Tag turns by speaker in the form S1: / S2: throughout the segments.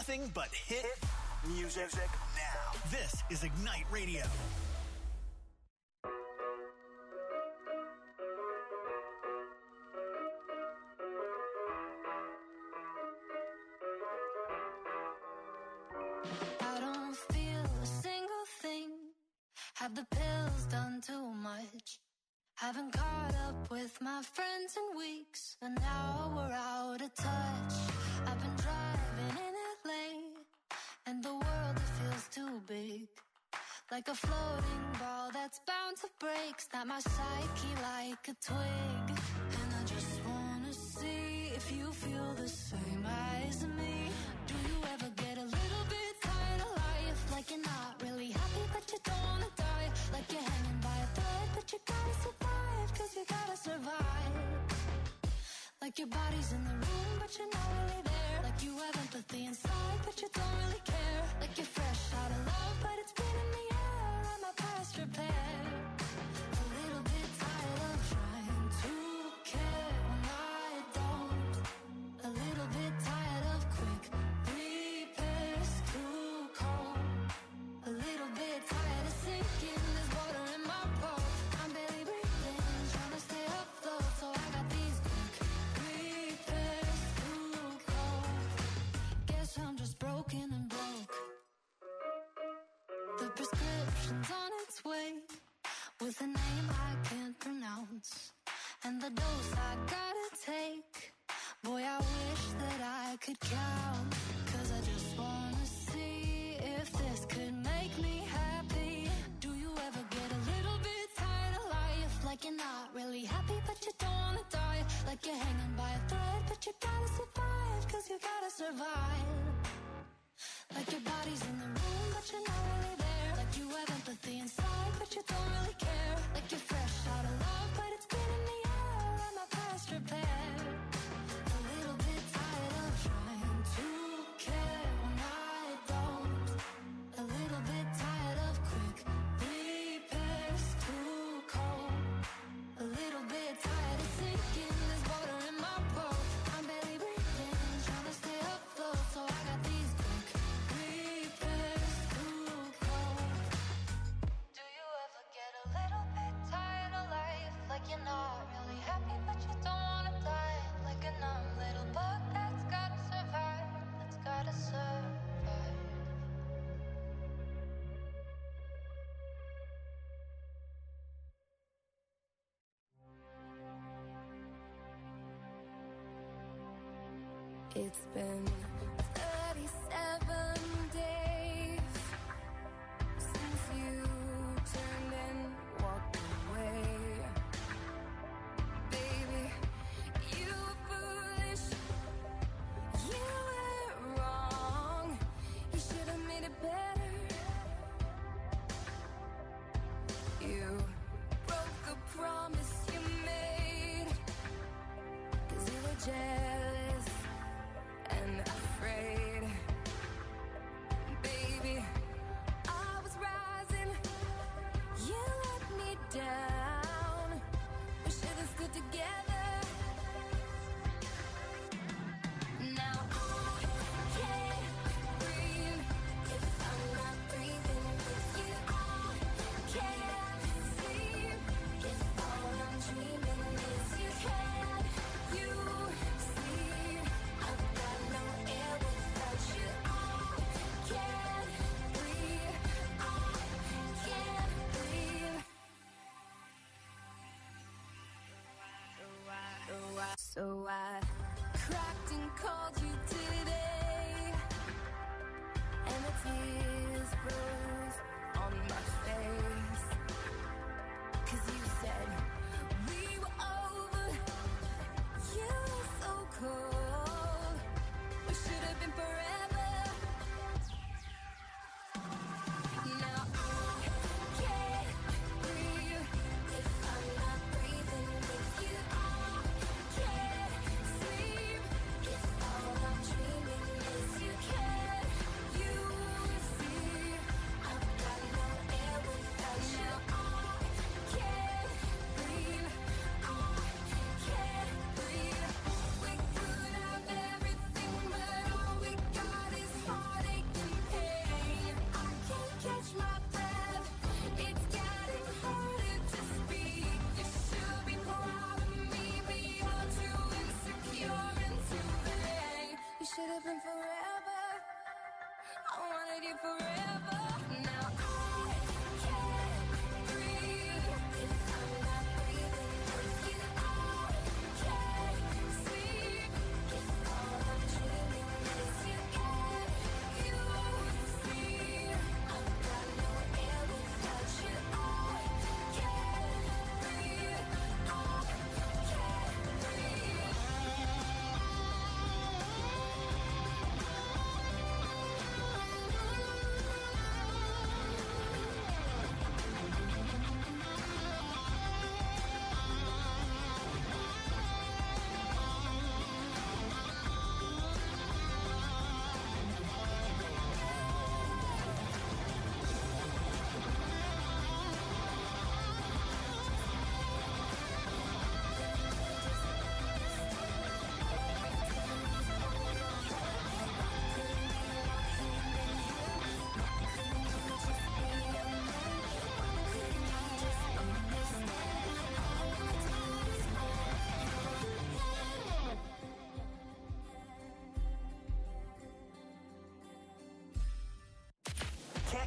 S1: nothing but hit music now. This is Ignite Radio.
S2: I don't feel a single thing. Have the pills done too much? Haven't caught up with my friends in weeks, and now we're out of touch. I've been driving in LA, and the world, it feels too big. Like a floating ball that's bound to break. Snap my psyche like a twig. And I just wanna see if you feel the same as me. Do you ever get a little bit tired of life? Like you're not really happy but you don't wanna die. Like you're hanging by a thread but you gotta survive, cause you gotta survive. Like your body's in the room but you're not really there. Like you have empathy inside but you don't really care. Like you're fresh out of love but it's been in the air. Am I past repair? A little bit tired of trying to care when I don't. A little bit tired of quick repairs too cold. A little bit tired of sinking. There's water in my boat. I'm barely breathing, trying to stay afloat. So I got these quick repairs too cold. Guess I'm just broken and broke. The prescription's on its way, with a name I can't pronounce, and the dose I gotta take. Boy, I wish that I could count, cause I just wanna see if this could make me happy. Do you ever get a little bit tired of life? Like you're not really happy but you don't wanna die. Like you're hanging by a thread but you gotta survive, cause you gotta survive. Like your body's in the room but you're not really there. Like you have empathy inside but you don't really care. Like you're fresh out of love but it's been in the air. Am I past repair? A little bit tired of trying to care when I don't. A little bit tired of quick repairs too cold. A little bit tired of sinking. There's water in my boat. I'm barely breathing, trying to stay afloat. So I got these quick repairs too cold. Do you ever get a little bit tired of life? Like you're not really happy but you don't wanna die. Like a numb little bug that's gotta survive. That's gotta survive.
S3: It's been 37 days since you turned and walked away. Baby, you were foolish, you were wrong. You should have made it better. You broke a promise you made, cause you were jealous and afraid. Baby, I was rising, you let me down. We should have stood together. Now I can't breathe if I'm not breathing with you. I can't sleep if all I'm dreaming is you. Can you see I've got no air without you? I can't breathe. I can't breathe. So I cracked and called you today, and the tears froze on my face. Cause you said we were over, you were so cold. We should have been forever. Now I can't breathe if I'm not breathing with you. I can't sleep if all I'm dreaming is you. Can you see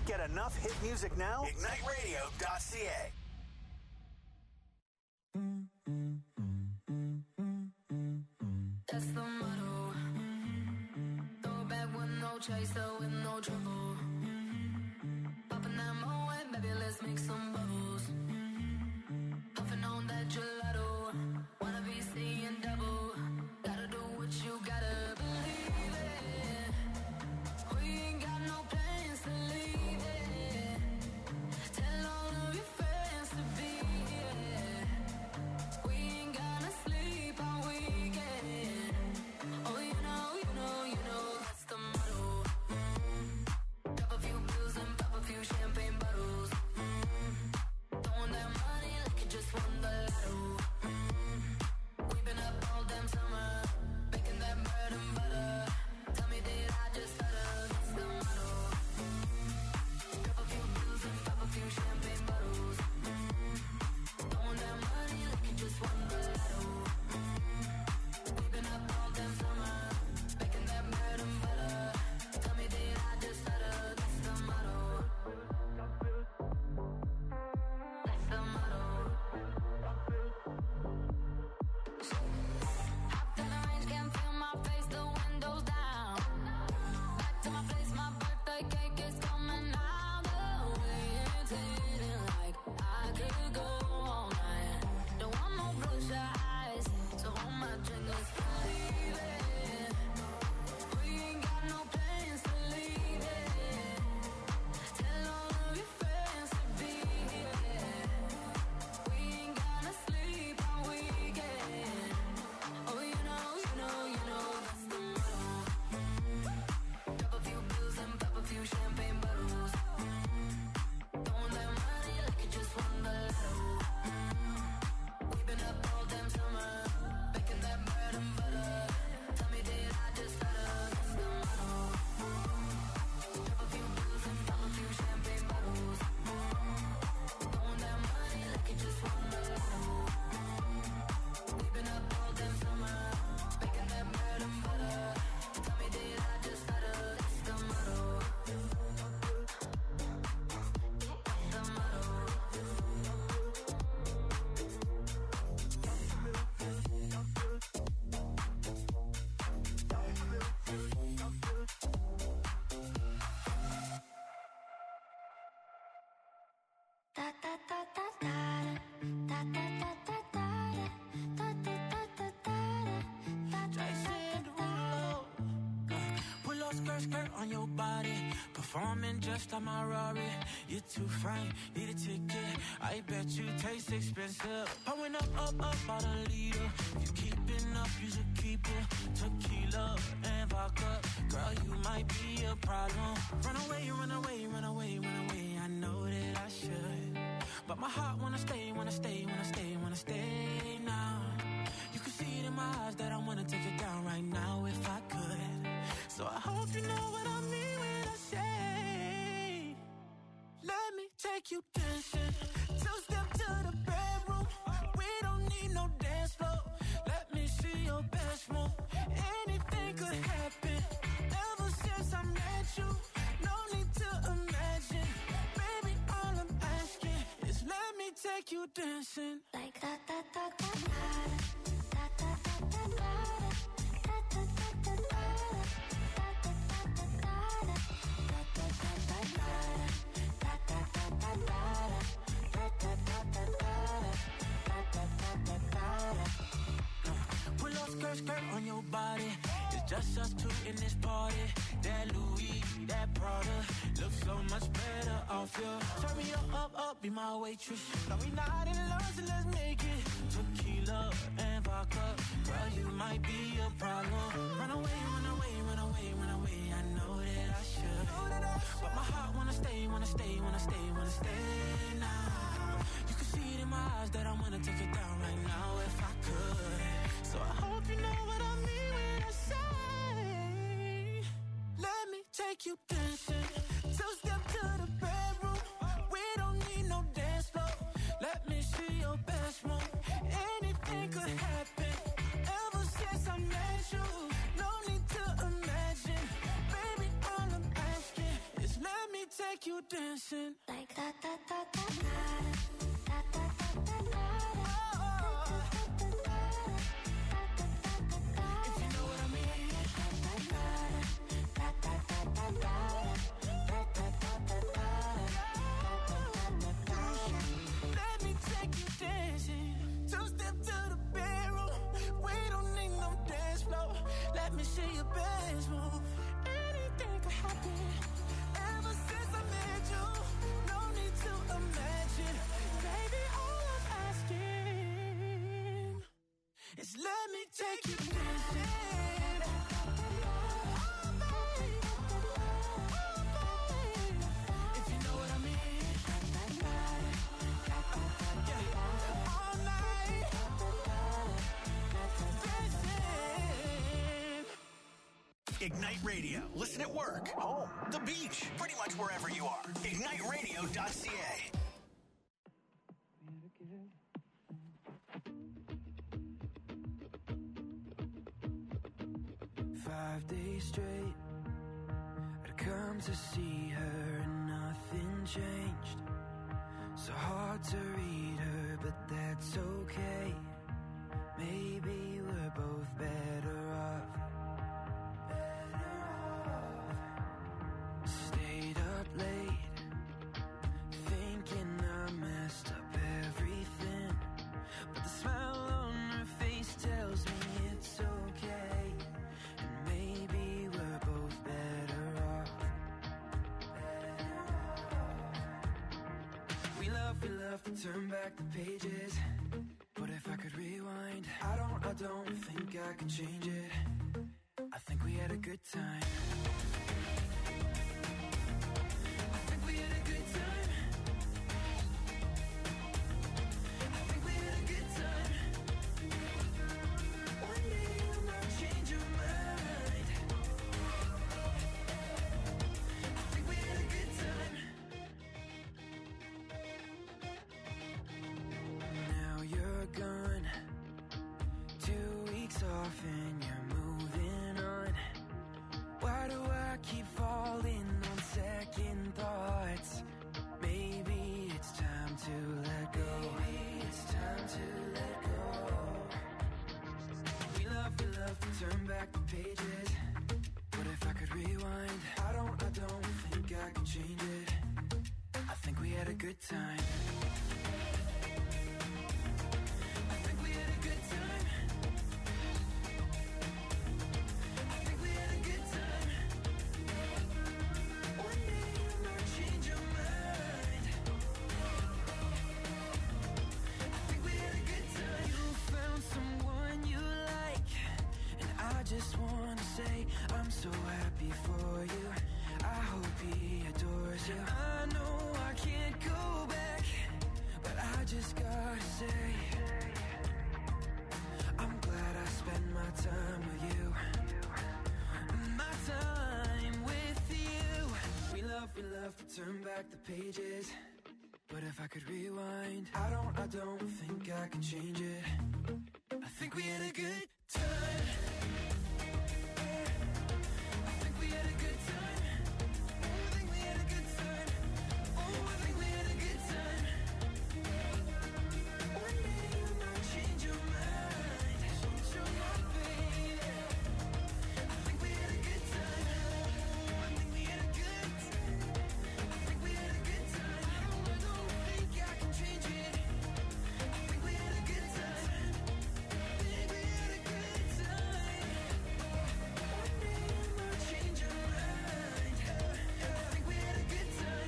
S1: Can't get enough hit music now? IgniteRadio.ca.
S3: That's the motto. Throw back with no chaser, with no trouble. Popping that Moet, baby, let's make some bubbles. Puffing on that gelato. Wanna be seeing double. Gotta do what you gotta believe it. We ain't got no plans to leave it. Tell all of your friends to be here. We ain't gonna sleep all weekend. Oh, you know, that's the motto. Drop a few bills and pop a few champagne bottles. Throwing that money like you just won the lotto. We've been up all damn summer, baking that bread and butter. Tell me, did I just stutter? That's the motto. Drop a few bills and pop a few champagne bottles. Throwing that money like you just won the lotto. We've been up all damn summer, baking that bread and butter. Tell me, did I just stutter? That's the motto. That's the motto. Hopped in the range, can't feel my face, the windows down. Back to my place, my birthday cake is coming out. The way it's hitting like I could go all night. Don't want no bloodshot eyes, so hold my drink, let's believe it. We ain't got no plans to leave it. Tell all of your friends to be here. We ain't gonna sleep all weekend. Oh, you know, that's the motto. Drop a few bills and pop a few champagne bottles. Throwing that money like you just won the lotto. We've been up all damn summer, baking that bread and butter. Tell me, did I just stutter? That's the motto. Drop a few bills and pop a few champagne bottles. Throwing that money like you just won the lotto. We've been up all damn summer, baking that bread and butter. Tell me, did I just stutter? That's the motto. That's the motto. Da da da da da da da da da da da da da da da da.
S4: Pull up skirt on your body. Performing just like my Rari. You're too fine, need a ticket. I bet you taste expensive. Pouring up about a liter. If you keeping up, you should keep it. Tequila and vodka. Girl, you might be a problem. Run away, run away, run away, run away. I know that I should, but my heart wanna stay, wanna stay, wanna stay, wanna stay now. You can see it in my eyes that I wanna take it down right now if I could. So I hope you know what I mean when I say, let me take you dancing. Two-step to the bedroom. We don't need no dance floor. Let me see your best move. Anything could happen. Ever since I met you, no need to imagine. Baby, all I'm asking is let me take you dancing.
S2: Like da da da da da da da da da da da da da da da.
S4: Pull up skirt on your body. It's just us two in this party. That Louis, that Prada looks so much better off you. Turn me up, be my waitress. No, we not in love, so let's make it. Tequila and vodka. Girl, you might be a problem. Run away, run away, run away, run away. I know that I should, but my heart wanna stay, wanna stay, wanna stay, wanna stay now. You can see it in my eyes that I wanna take it down right now if I could. So I hope you know what I mean when I say, let me take you dancing. Two-step to the bedroom. We don't need no dance floor. Let me see your best move. Anything could happen. Ever since I met you, no need to imagine. Baby, all I'm asking is let me take take you dancing.
S2: Like da da da da da da da da da da.
S4: If you know what I mean. Let me take you dancing. Two-step to the bedroom. We don't need no dance floor. Let me see your best move. Anything could happen. Ever since I met you, no need to imagine. Baby, all I'm asking is let me take you dancing. If you know what I mean. All night. Dancing.
S1: Ignite Radio. Listen at work, home, the beach, pretty much wherever you are. IgniteRadio.ca.
S4: 5 days straight, I'd come to see her and nothing changed. So hard to read her, but that's okay. Maybe we're both better off. Stayed up late, thinking I messed up everything. But the smile on her face tells me it's okay. And maybe we're both better off. We love to turn back the pages. But if I could rewind, I don't think I could change it. I think we had a good time. I think we had a good time. I think we had a good time. One day you might change your mind. I think we had a good time. Now you're gone, 2 weeks off and you're moving on. Why do I keep falling on second thoughts? Maybe it's time to let go. Maybe it's time to let go. We love to turn back the pages. But if I could rewind, I don't think I could change it. I think we had a good time. I think we had a good time. I think we had a good time. One day you might change your mind. I think we had a good time. You found someone you like, and I just wanna say I'm so happy for you. I hope he adores you. I know I can't go back, but I just gotta say I'm glad I spent my time with you. My time with you. We love to turn back the pages. But if I could rewind, I don't think I could change it. I think we had a good time. I think we had a good time. I think we had a good time. Oh, I think we had a good time. One day you might change your mind. Change your mind, baby. I think we had a good time. I think we had a good time. I think we had a good time. I don't think I can change it. I think we had a good time. I think we had a good time. One day you might change your mind. I think we had a good time.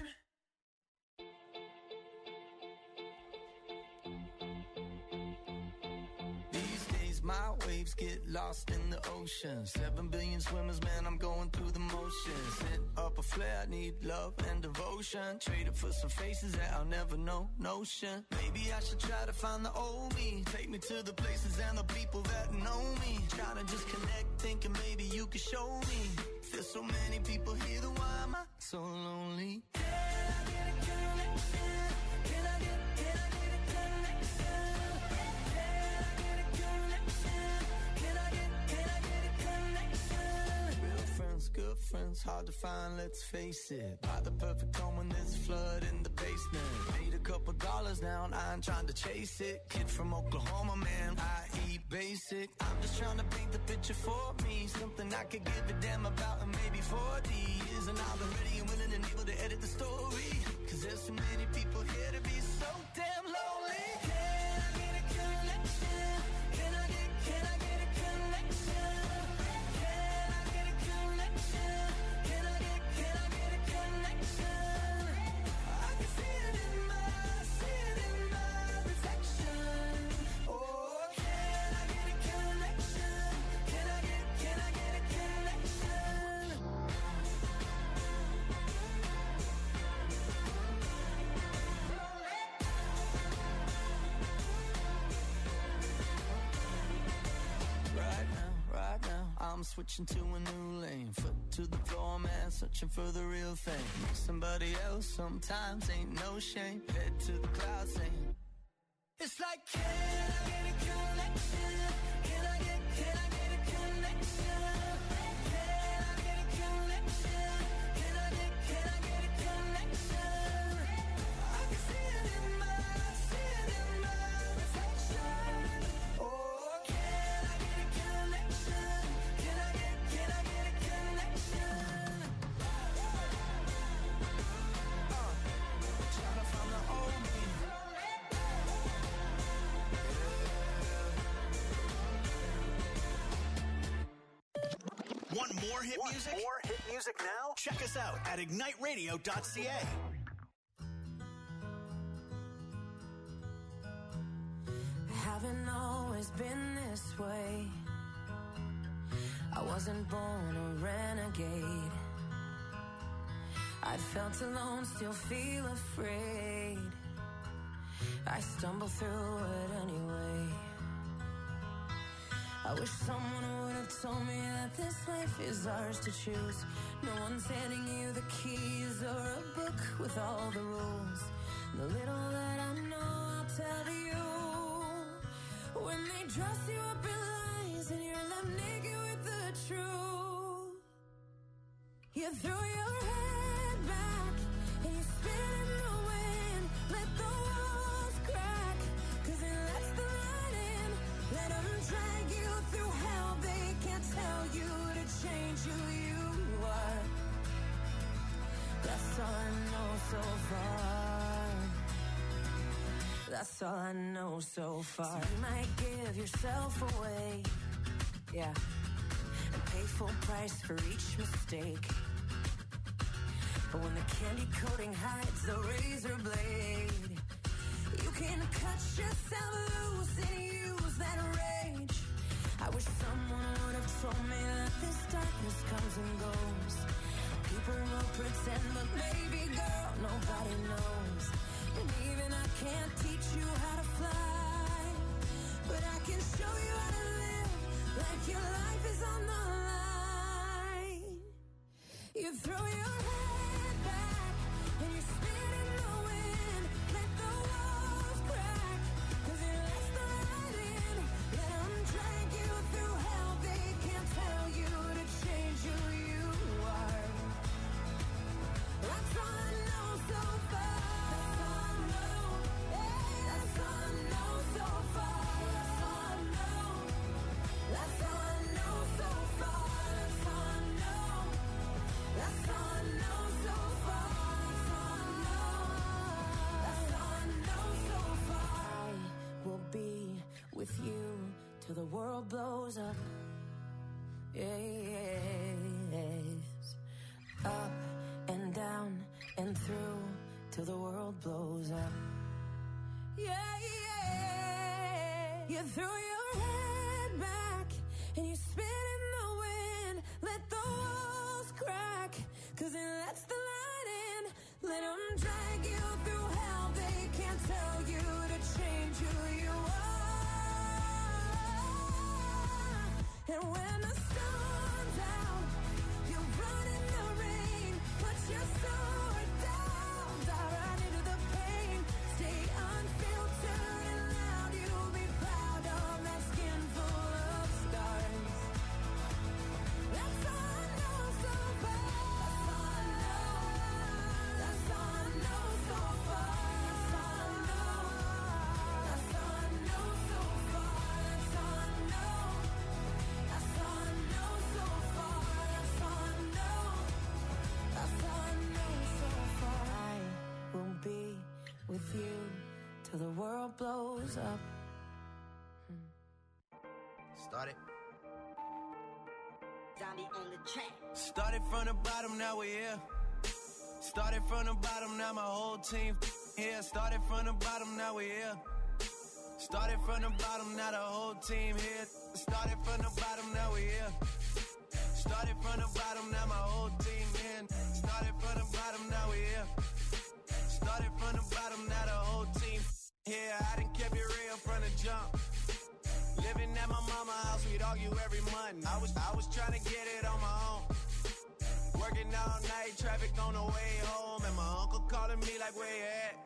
S4: These days my waves get lost in the ocean. 7 billion swimmers, man, I'm going through the motions. Set up a flare, I need love and devotion. Trade it for some faces that I'll never know, notion. Maybe I should try to find the old me. Take me to the places and the people that know me. Try to just connect, thinking maybe you could show me. There's so many people here, then why am I so lonely? Can I get a connection? Can I get a connection? Can I get a connection? Can I get a connection? Real friends, good friends,
S5: one's hard to find, let's face it. Buy the perfect home when there's a flood in the basement. Made a couple dollars now, and I ain't trying to chase it. Kid from Oklahoma, man, I eat basic. I'm just trying to paint the picture for me, something I could give a damn about in maybe 40 years. And I've been ready and willing and able to edit the story, cause there's so many people here to be so damn lonely. Can I get a connection? Can I get a connection? Can I get a connection? Can I get a connection? I can see it in my reflection. Oh, can I get a connection? Can I get a connection? Right now, I'm switching to a new lane. Foot to the floor, man, searching for the real thing. Somebody else sometimes ain't no shame. Head to the clouds saying, it's like, can I get a connection? Can I get a connection? Can I get a connection? Can I get a connection? I can see it in my reflection. Oh, can I get a connection? Can I get a connection? Trying to find the old me.
S1: Want more hit music? More hit music now? Check us out at igniteradio.ca.
S3: Haven't always been this way. I wasn't born a renegade. I felt alone, still feel afraid. I stumble through it anyway. I wish someone would have told me that this life is ours to choose. No one's handing you the keys or a book with all the rules. The little that I know, I'll tell to you. When they dress you up in lies and you're left naked with the truth, you throw your head back and you spin in the wind. Let the walls crack, cause it lets the light in. Let them drag you through hell. They can't tell you to change who you are. That's all I know so far. That's all I know so far. So you might give yourself away, yeah, and pay full price for each mistake. But when the candy coating hides the razor blade, you can cut yourself loose and use that rage. I wish someone would have told me that this darkness comes and goes. People will pretend, but baby girl, nobody knows. And even I can't teach you how to fly, but I can show you how to live like your life is on the line. You throw your head back and you spin in the wind. Let the walls crack, cause it lets the light in. Let them drag you through hell. They can't tell you to change who you are. That's all I know so far. That's all I know so far. That's all I know. That's all I know so far. That's all I know. That's all I know so far. That's all I know so far. I will be with you till the world blows up. Yes. Up and down and through till the world blows up. Yeah, yeah. You throw your head back and you spin in the wind. Let the walls crack, cause it lets the light in. Let them drag you through hell. They can't tell you to change who you are. And when the sun's out, you run in the rain. Put your sword down, dive right into the pain. Stay unfiltered and loud. You'll be proud of that skin full of scars. That's all I know so far. blows up.
S5: Started.
S6: Zombie on the track.
S5: Started from the bottom, now we're here. Started from the bottom, now my whole team here. Started from the bottom, now we're here. Started from the bottom, now the whole team here. Started from the bottom, now we're here. Started from the bottom, now my whole team in. Started from the bottom, now we're here. Started from the bottom, now the whole team here. I done kept it real from the jump. Living at my mama's house, we'd argue every month. I was trying to get it on my own. Working all night, traffic on the way home, and my uncle calling me like, where you at?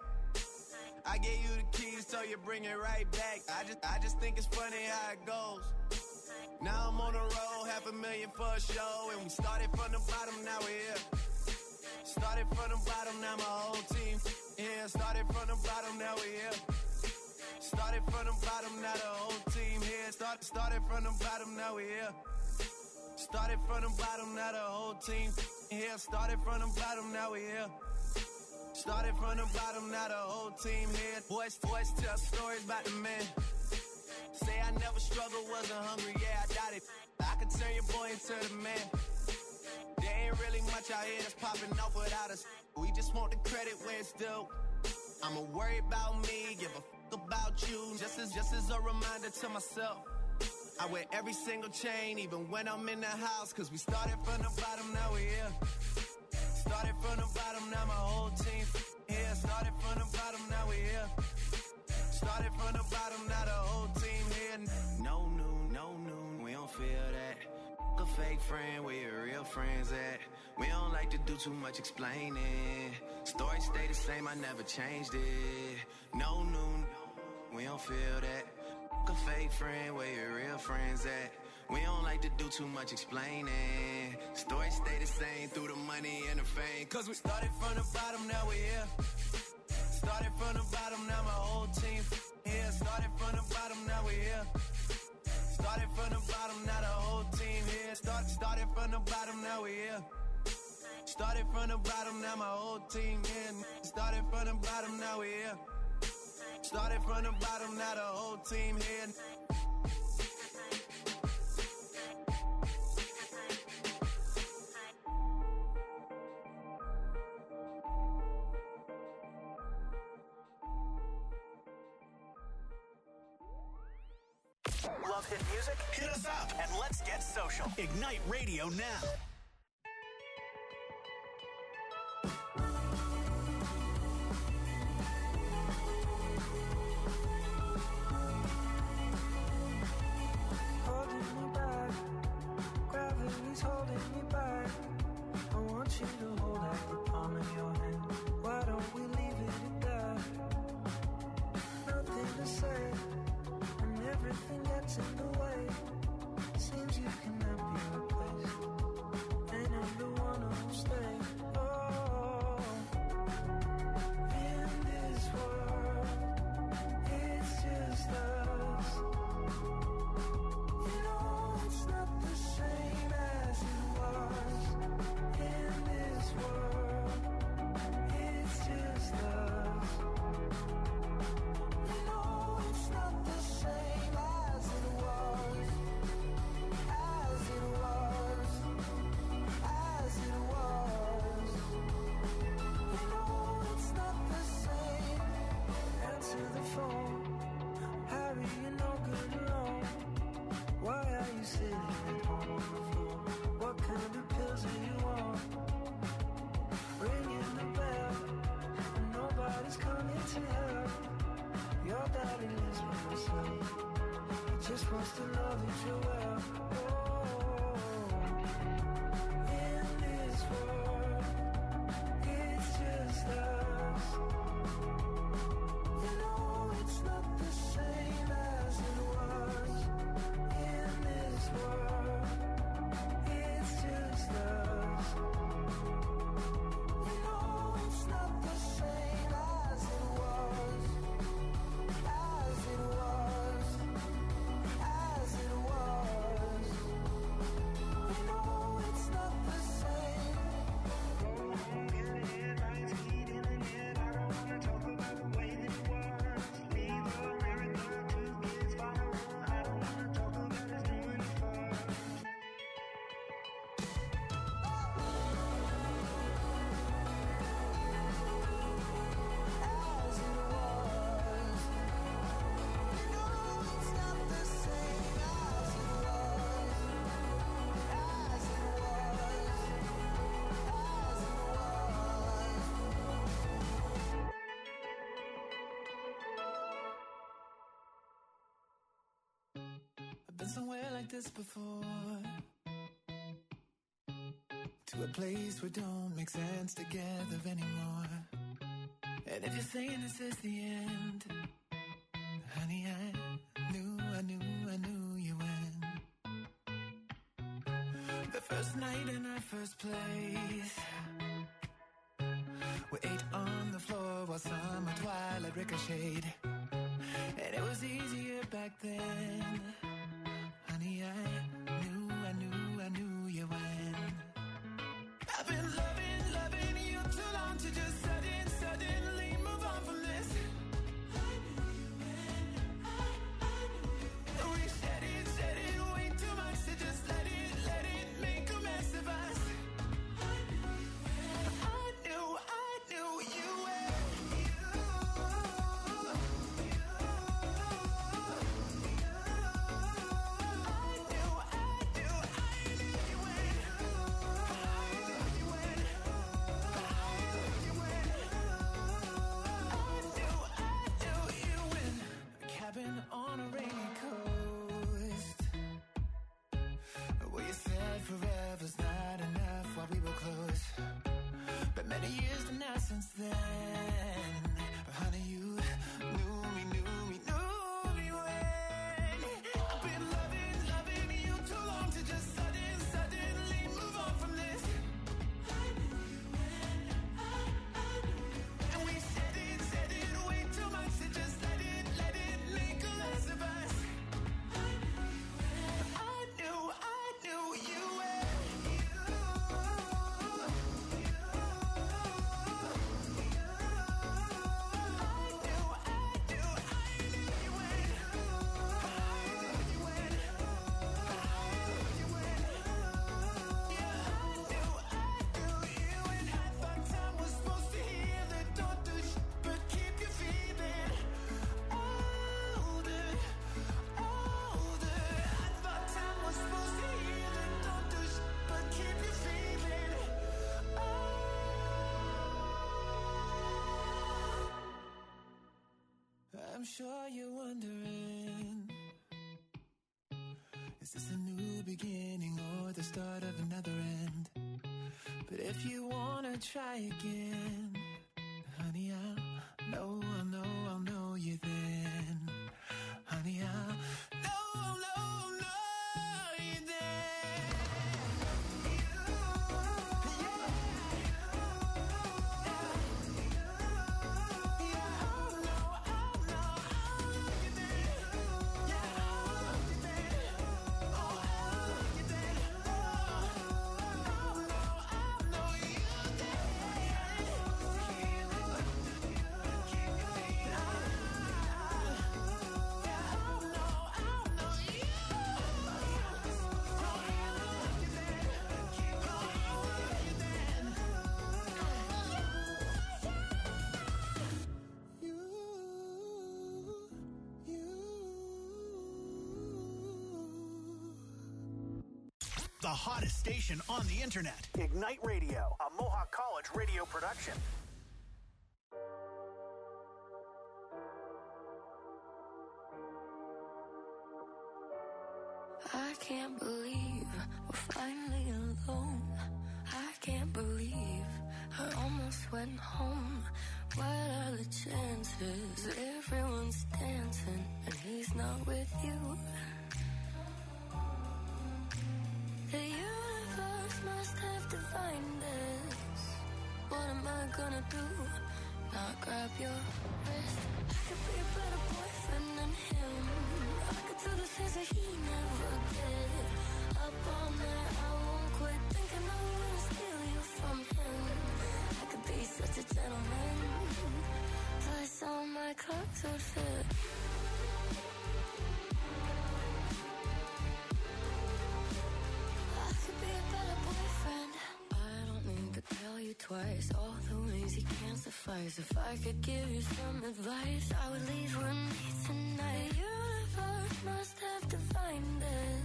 S5: I gave you the keys, so you bring it right back. I just think it's funny how it goes. Now I'm on the road, $500,000 for a show, and we started from the bottom, now we're here. Started from the bottom, now my whole team here. Started from the bottom, now we're here. Started from the bottom, now the whole team here. Started from the bottom, now we're here. Started from the bottom, now the whole team here. Started from the bottom, now we're here. Started from the bottom, now the whole team here. Boys tell stories about the man. Say I never struggled, wasn't hungry, yeah, I doubt it. I could turn your boy into the man. There ain't really much out here that's popping off without us. We just want the credit where it's due. I'ma worry about me, give a fuck about you. Just as a reminder to myself. I wear every single chain, even when I'm in the house. Cause we started from the bottom, now we're here. Started from the bottom, now my whole team here. Started from the bottom, now we're here. Started from the bottom, now the whole team here. No noon, we don't feel that. A fake friend, where your real friends at? We don't like to do too much explaining. Story stay the same, I never changed it. No noon, we don't feel that. A fake friend, where your real friends at? We don't like to do too much explaining. Story stay the same through the money and the fame. Cause we started from the bottom, now we're here. Started from the bottom, now my whole team here. Started from the bottom, now we're here. Started from the bottom, now the whole team here. Started from the bottom, now we're here. Started from the bottom, now my whole team in. Started from the bottom, now we're here. Started from the bottom, now the whole team here.
S1: Love hit music? Hit us up and let's get social. Ignite Radio now.
S7: Holding me back, gravity's holding me back. I want you to hold out the palm of your hand. Why don't we leave it at that? Nothing to say, and everything gets in the way. Seems you cannot be replaced, and I'm the one who'll stay. Oh, in this world, it's just us. You know it's not the same as it was. In this world, it's just us. You know it's not the same as it was. As it was. As it was. You know it's not the same. Answer the phone. Harry, you're no good alone. Why are you sitting at home on the floor? What kind of pills are you on? Ringing the bell, and nobody's coming to help. Your daddy lives by himself. He just wants to know that you're well. Oh, in this world, it's just us. You know it's not the same as it was. In this world, it's just us. You know it's not the same as it was. As it was. As it was.
S5: somewhere like this before. To a place where don't make sense together anymore. And if you're saying this is the end, honey, I knew you win. The first night in our first place, we ate on the floor while summer twilight ricocheted. And it was easier back then. Honey, I knew you win. I've been loving you too long to just suddenly move on from this. I knew you win. We said it way too much to just let it make a mess of us. I knew you win. I knew you win. On a rainy coast, where you said forever's not enough while we were close. But many years to now since then, honey, you knew me when. I've been loving you too long to just suddenly move on from this. I knew you when, I knew you. And we said it way too much to just let it make a mess of us. I knew you were. I'm sure you're wondering, is this a new beginning or the start of another end? But if you wanna try again, honey, I'll know you then. Honey, I'll know you then.
S1: The hottest station on the internet. Ignite Radio, a Mohawk College radio production.
S3: I can't believe we're finally alone. I can't believe I almost went home. What are the chances? Everyone's dancing and he's not with you. The universe must have divined us. What am I gonna do? Not grab your wrist. I could be a better boyfriend than him. I could do the things that he never did. Up all night, I won't quit thinking I'm gonna steal you from him. I could be such a gentleman. Plus all my clothes would fit. Tell you twice, all the ways you can't suffice. If I could give you some advice, I would leave with me tonight. The universe must have divined it.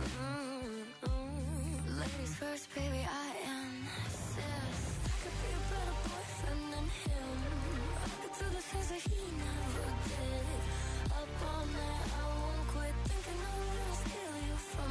S3: Ladies first, baby, I insist. I could be a better boyfriend than him. I could do the things that he never did. Up all night, I won't quit thinking I'm gonna steal you from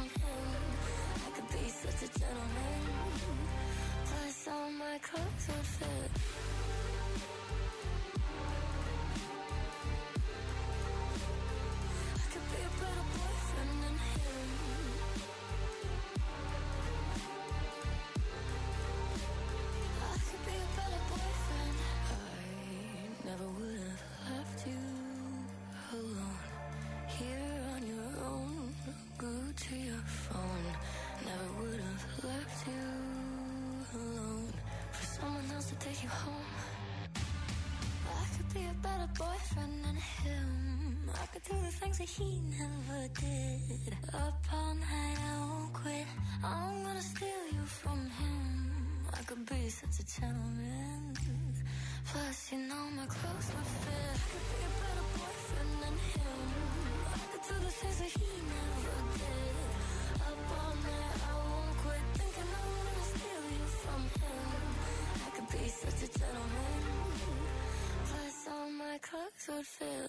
S2: things that he never did. Up all night, I won't quit. I'm gonna steal you from him. I could be such a gentleman. Plus, you know my clothes would fit. I could be a better boyfriend than him. I could do the things that he never did. Up all night, I won't quit. Thinking I'm gonna steal you from him. I could be such a gentleman. Plus, all my clothes would fit.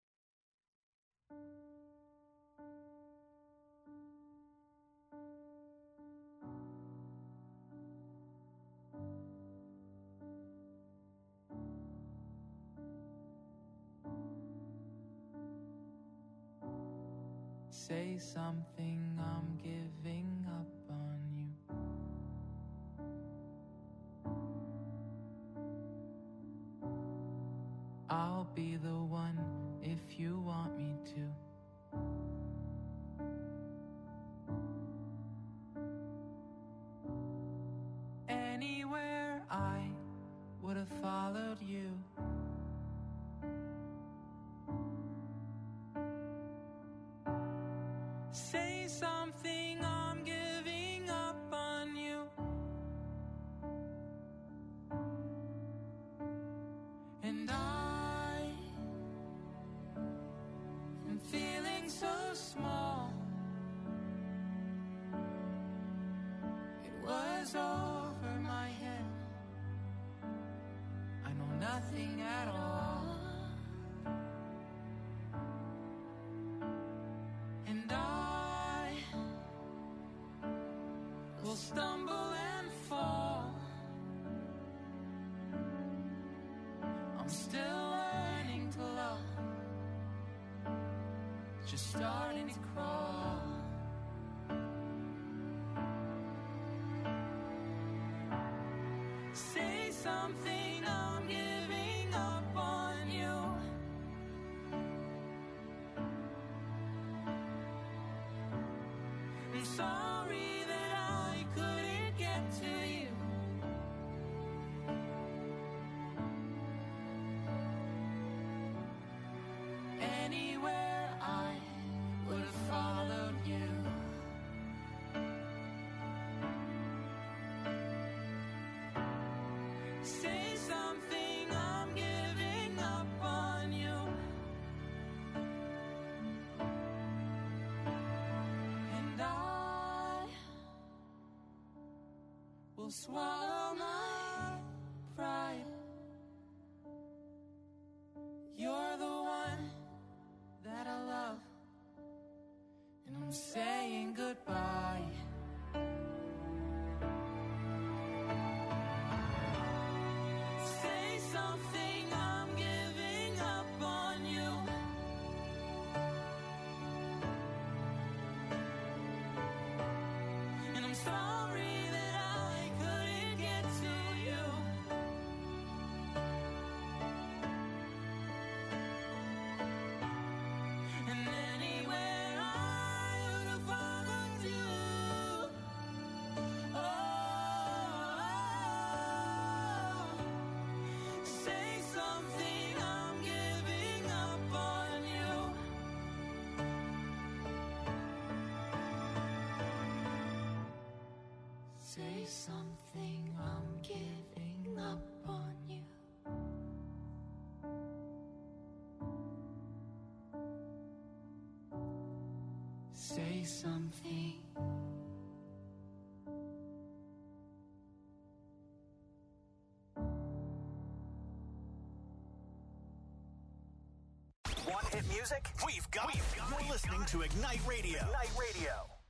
S4: Say something, I'm giving up on you. I'll be the one if you want me to. Anywhere I would have followed you. Say something, I'm giving up on you. And I am feeling so small. It was over my head. I know nothing at all. And I will stumble and fall. I'm still learning to love, just starting to crawl. Say something, I'm giving up on you. I'm sorry that I couldn't get to you. Anywhere I would have followed you. Say something, I'm giving up on you. And I will swallow my pride. You're the one that I love, and I'm saying goodbye. Say something, I'm giving up on you. And I'm sorry that I couldn't get to you. And anywhere I would have followed you. Oh, say something, I'm giving up on you. Say something, I'm giving up on you. Say something.
S1: Want hit music? We've got it. You're listening to Ignite Radio. Ignite Radio.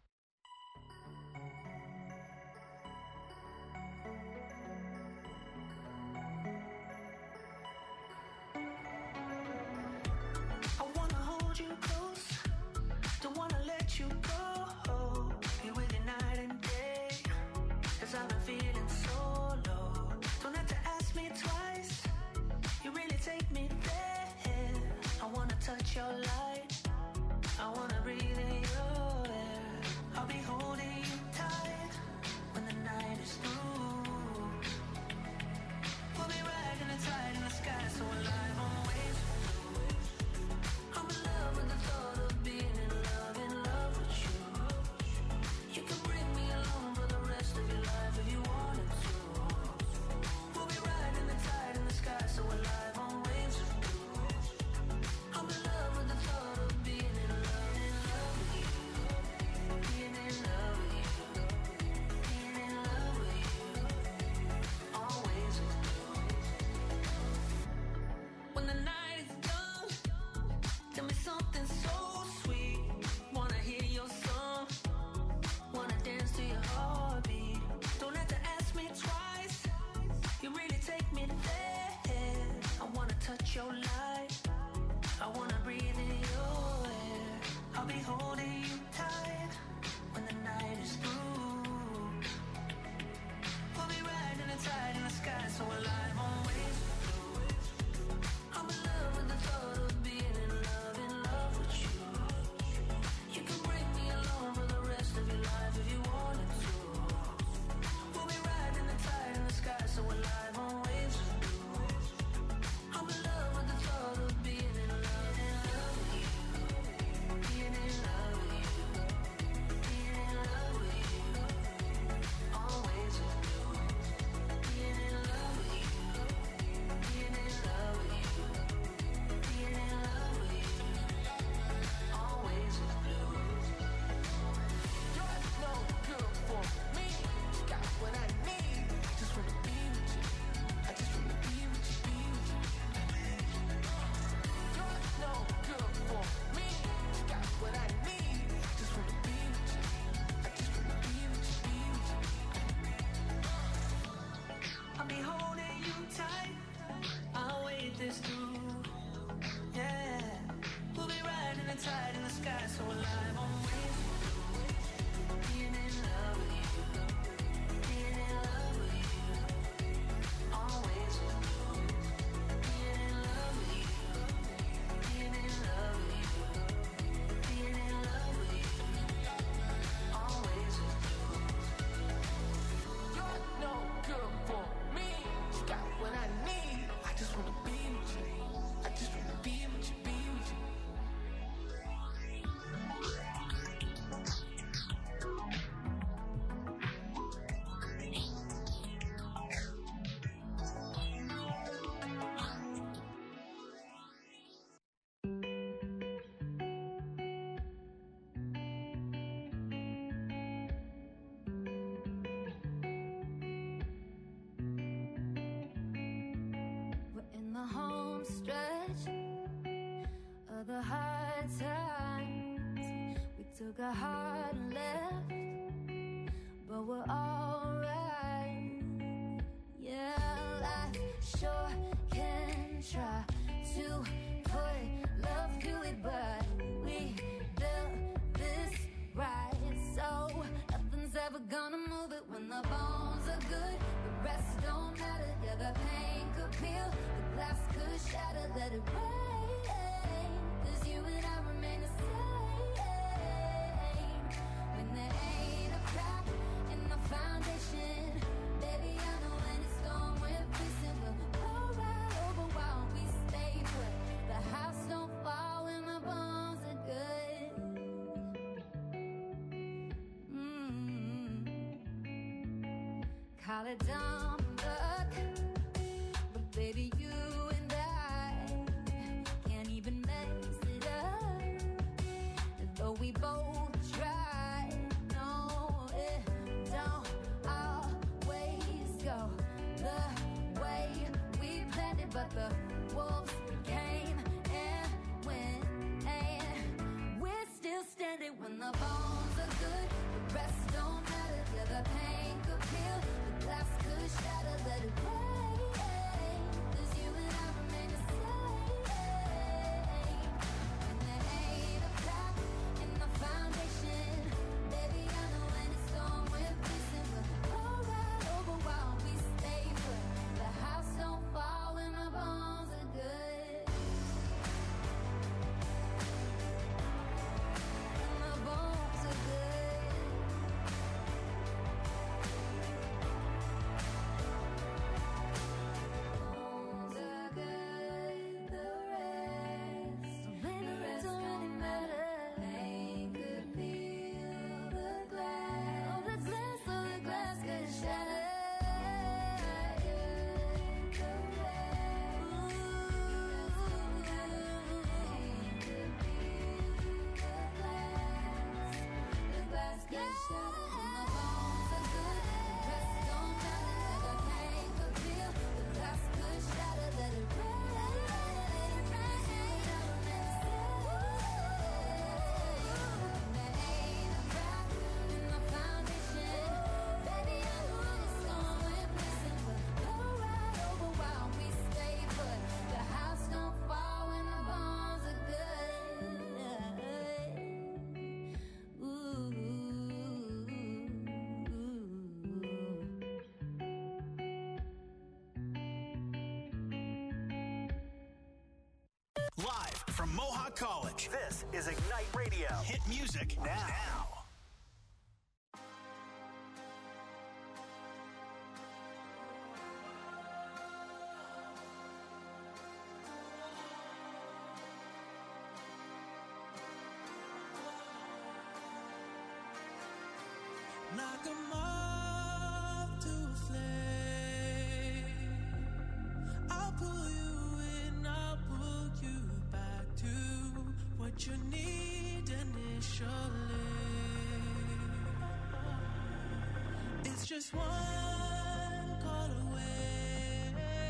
S7: I wanna hold you close, don't wanna let you go. Be with you night and day, 'cause I've been feeling so low. Don't have to ask me twice, you really take me there. I wanna touch your light, I wanna breathe in your air. I'll be holding you tight when the night is through. We'll be riding the tide in the sky so alive on waves. I'm in love with the thought of
S3: so alive, always being in love with you, being in love with you, always with you, being in love with you, being in love with you, being in love with you, always with you. You're no good for me. You got what I need. I just wanna be with you. I just wanna be with you, be with you. We're in the home stretch of the hard times. We took a hard left, but we're alright. Yeah, life sure can try to put love to it, but we built this right, so nothing's ever gonna move it when the bones are good. The rest don't matter. Yeah, the pain could peel, the glass could shatter. Let it rain, 'cause you and I remain the same. When there ain't a crack in the foundation, baby, I know when it's gone, we're fixing. We'll roll right over while we stay put. The house don't fall when the bones are good. Call it dumb luck, but baby, you and I can't even mess it up. And though we both try, no, it don't always go the way we planned it. But the wolves came and went, and we're still standing when the bones are good. The rest don't matter. Yeah, the pain could peel, the glass could shatter. Let it rain, 'cause you and I remain the same. When there ain't a crack in the foundation, baby, I know when it's gone, we're fixing. We'll roll right over while we stay put. The house don't fall when the bones are good. When the bones are good. Bones are good, the rest don't really matter. Pain could peel the glass, oh, the glass could shatter. The glass could shatter. When the bones are good, the rest don't matter. The pain could peel, the glass could shatter. Let it rain, let it rain. There ain't a crack in the foundation, baby, I know when it's gone, we're missing. We'll go right over while we stay put. The house don't fall when the bones are good. Ooh.
S1: Live from Mohawk College, this is Ignite Radio. Hit music now.
S4: Like a moth to a flame, I'll pull you in, I'll pull you back to what you need initially. It's just one call away,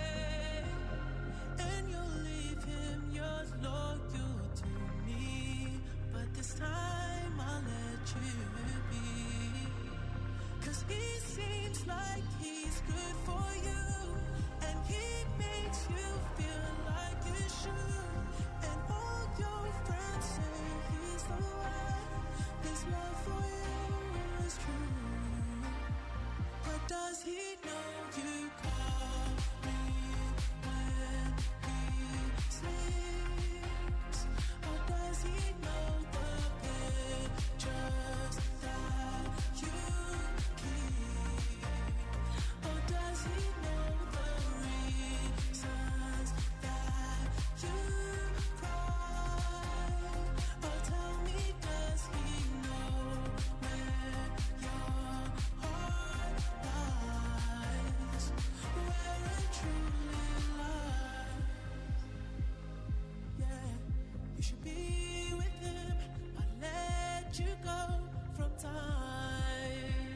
S4: and you'll leave him yours loyal to me. But this time I'll let you be. 'Cause he seems like he's good for you, and he makes you feel like you should. And all your friends say he's the one. His love for you is true. But does he know you call me when he sleeps? Or does he know the pictures that you keep? Or does he know the reasons that you cry? Or tell me, does he know where your heart lies? Where it truly lies? Yeah, you should be with him, but let you go from time.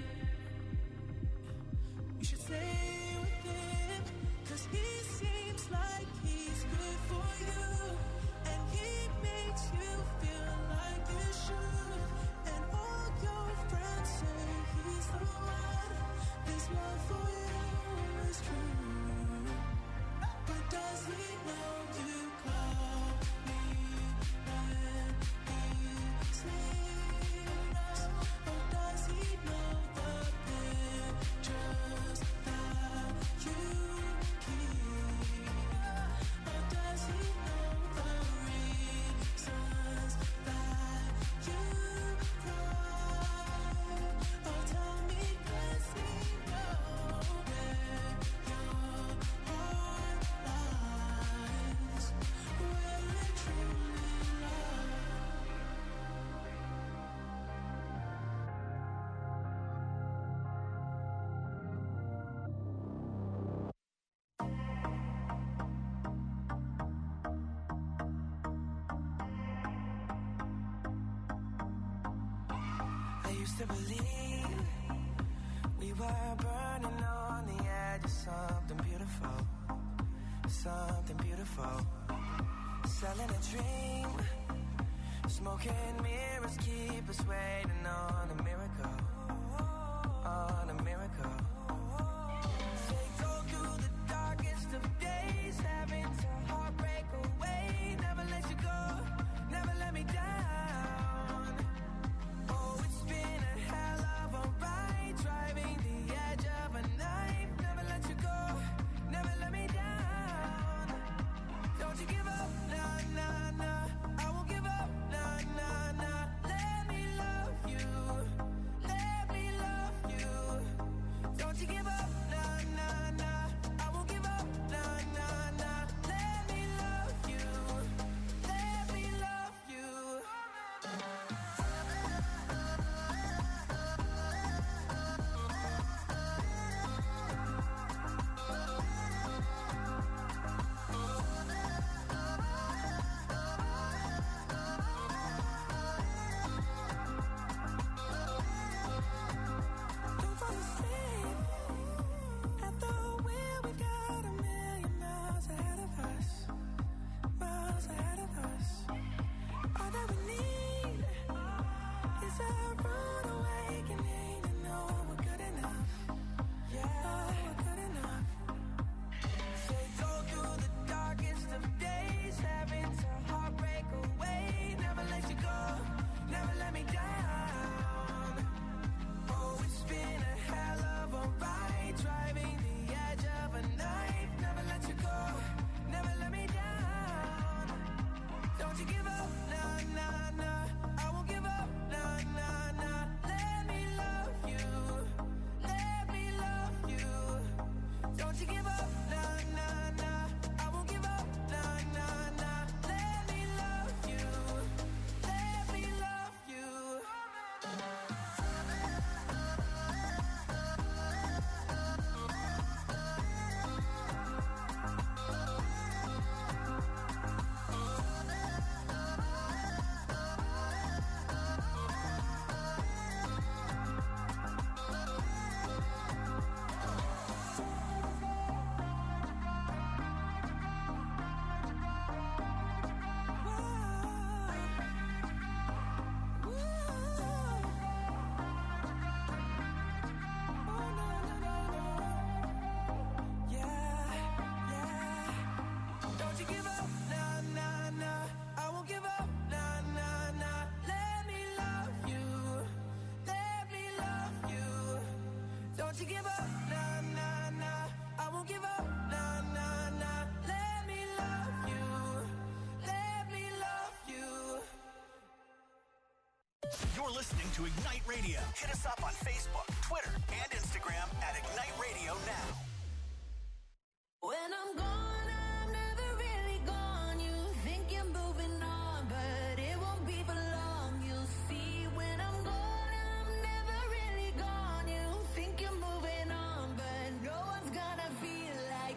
S4: You should stay with him, 'cause he seems like he's good for you, and he makes you feel like you should. And all your friends say he's the one. His love for you is true. But does he know you call me when he sleeps? Or does he know the pictures that you keep? Or does he know the reasons that you cry? Or tell me, does he know where your heart lies? Where it truly lies?
S5: I used to believe we were burning on the edge of something beautiful, something beautiful. Selling a dream, smoking mirrors keep us waiting on a miracle, on a miracle. They go through the darkest of days, having to heartbreak away. Never let you go, never let me down. Oh, it's been a hell of a ride, driving the edge of a knife. Never let you go, never let me down. Don't you give up, nah, nah, nah. I won't give up, nah, nah, nah. Let
S7: you give up, nah, nah, nah. I won't give up, nah, nah, nah. Let me love you. Let me love you.
S1: You're listening to Ignite Radio. Hit us up on Facebook, Twitter, and Instagram at Ignite Radio Now.
S3: When I'm gone, I'm never really gone. You think you're moving on, but it won't be for long. You'll see when I'm gone, I'm never really gone. You think you're moving on, but no one's gonna feel like.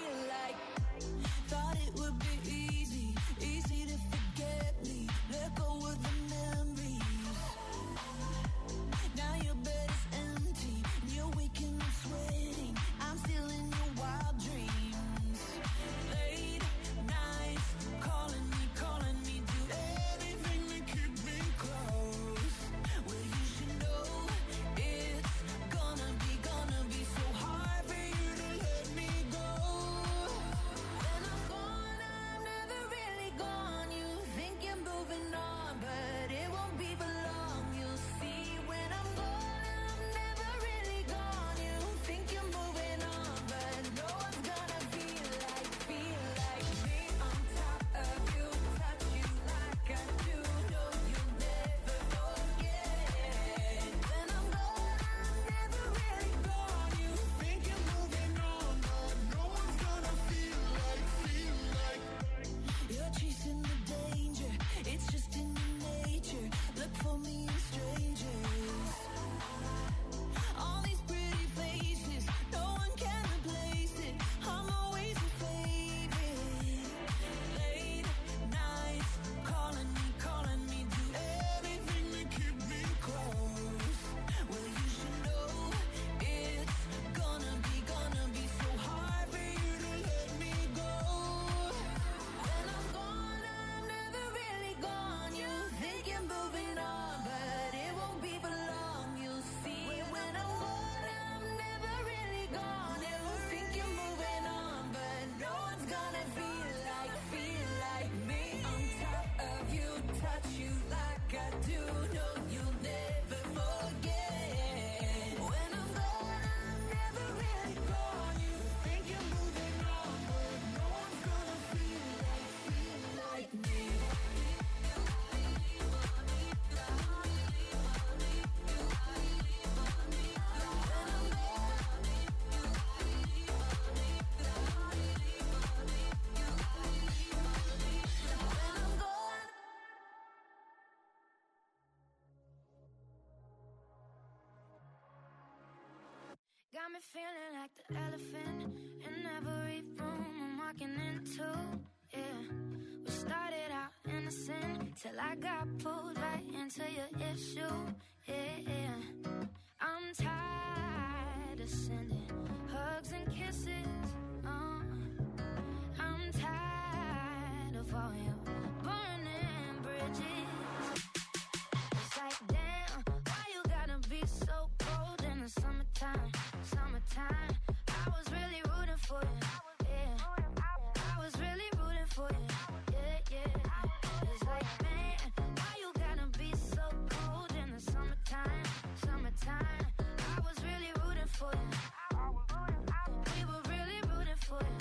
S3: Thought it would be easy to forget me. Let go of the memories. Now your bed is empty, and you're waking up sweating. I'm still in your wild dreams. Late nights, calling me, do anything to keep me close. Well, you should know it's gonna be so hard for you to let me go. When I'm gone, I'm never really gone. You think you're moving on, but it won't be for long. You'll see when I'm gone, I'm never really gone. You think you're moving on, but no one's gonna feel like me on top of you, touch you like I do. No, you'll never forget. When I'm gone, I'm never really gone. You think you're moving on, but no one's gonna feel like. You're chasing the danger, it's just in your nature. Look for me in strangers. All these pretty faces, no one can replace it. I'm always your favorite. Late nights, calling me, do anything to keep me close. Well, you should know it's gonna be so hard for you to let me go. When I'm gone, I'm never really gone. You think you're moving on, but it won't be for long. You'll see when I'm gone, I'm never really gone. You think you're moving on, but no one's gonna feel like me on top of you, touch you like I do. No, you'll never forget. When I'm gone, I'm never really gone. You think you're moving on, but no one's gonna feel like me. Got me feeling like the elephant in every room I'm walking into. Yeah, we started out innocent till I got pulled right into your issue. Yeah, I'm tired of sending hugs and kisses. I'm tired of all your burning bridges. It's like, damn, why you gotta be so cold in the summertime? I was really rooting for you. Yeah, I was really rooting for you. Yeah. It's like, man, why you gotta be so cold in the summertime? I was really rooting for you. We were really rooting for you.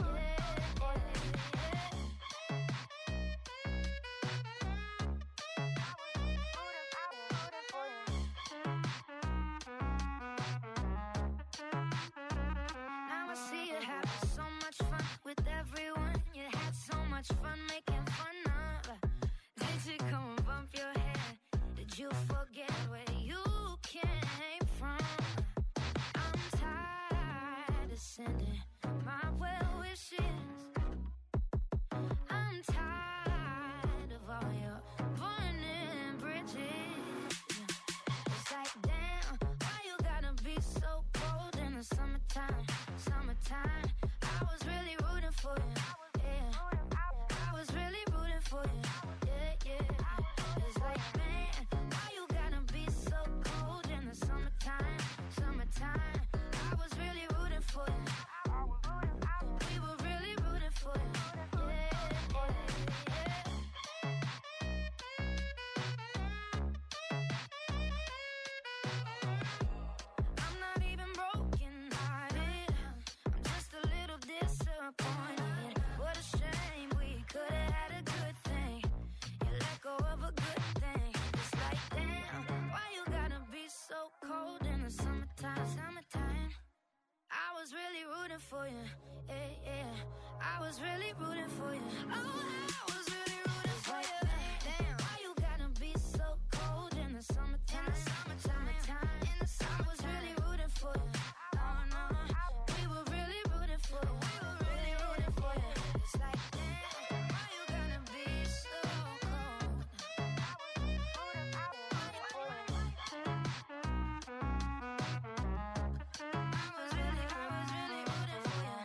S3: Now I see you having so much fun with everyone. You had so much fun making fun of. Did you come and bump your head? Did you forget where you came from? I'm tired of sending my well wishes. I'm tired of all your burning bridges. It's like, damn, why you gotta be so cold in the summertime? I was really rooting for you. Yeah, I was really rooting for you. Yeah. It's like, man, why you gotta be so cold in the summertime? I was really rooting for you. We were really rooting for you. Yeah.
S2: rooting for you. Yeah, yeah. I was really rooting for you. Oh, I was really rooting for you. Damn, why you gotta be so cold in the summertime? In the summer, I was really rooting for you. Oh no, we were really rooting for you. We were really rooting for you. It's like, damn, why you gotta be so cold? I was really rooting for you.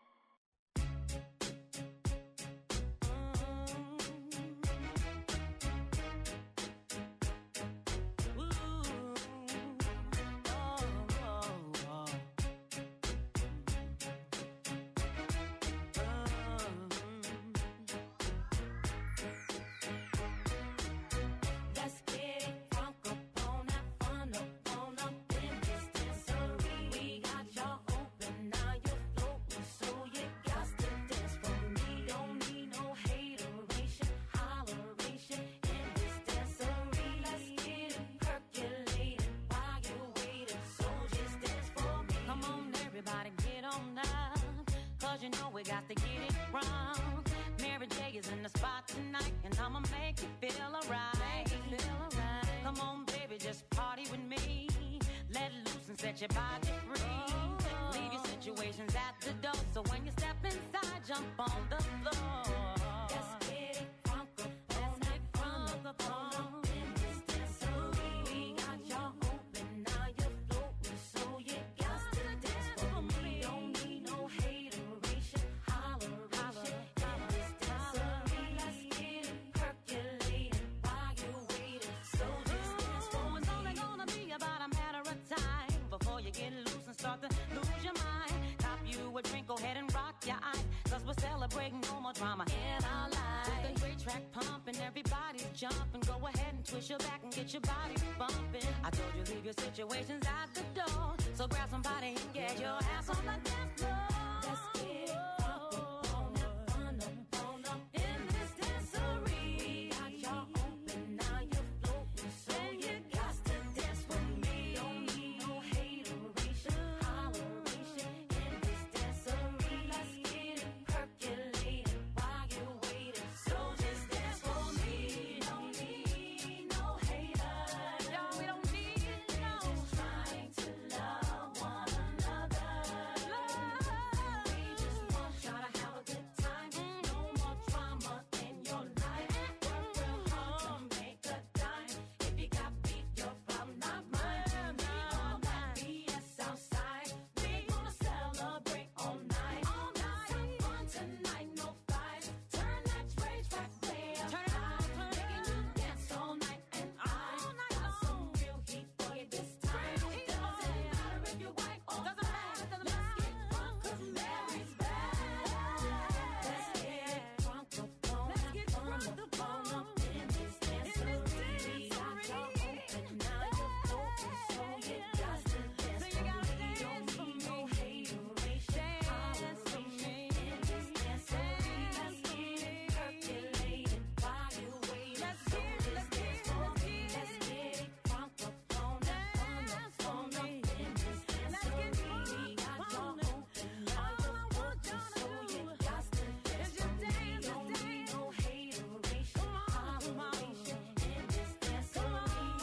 S3: Let's get it drunk up on that fun up in this dancery. We got y'all open, now you're floating, so you got to dance for me. Don't need no hateration, holleration in this dancery. Let's get it percolated while you're waiting, so just dance for me.
S6: Come on, everybody, get on up, 'cause you know we got to get it wrong. Mary J is in the spot tonight, and I'ma make you feel alright. Come on, baby, just party with me. Let loose and set your body free. Leave your situations at the door, so when you step inside, jump on the floor.
S3: Let's get it drunk up on in this dancery. We got y'all open, now you're floating, so you got to dance for me. Don't need no hateration, holleration in this dancery. Let's get it percolated while you're waiting, so just dance for me.
S6: It's only gonna be about a matter of time before you get loose and start to lose your mind. Cop you a drink, go ahead and rock your eyes, 'cause we're celebrating no more drama in our lives. With a great track pumping, everybody's jumping. Go ahead and twist your back and get your body bumping. I told you leave your situations at the door, so grab somebody and get your ass on the dance floor.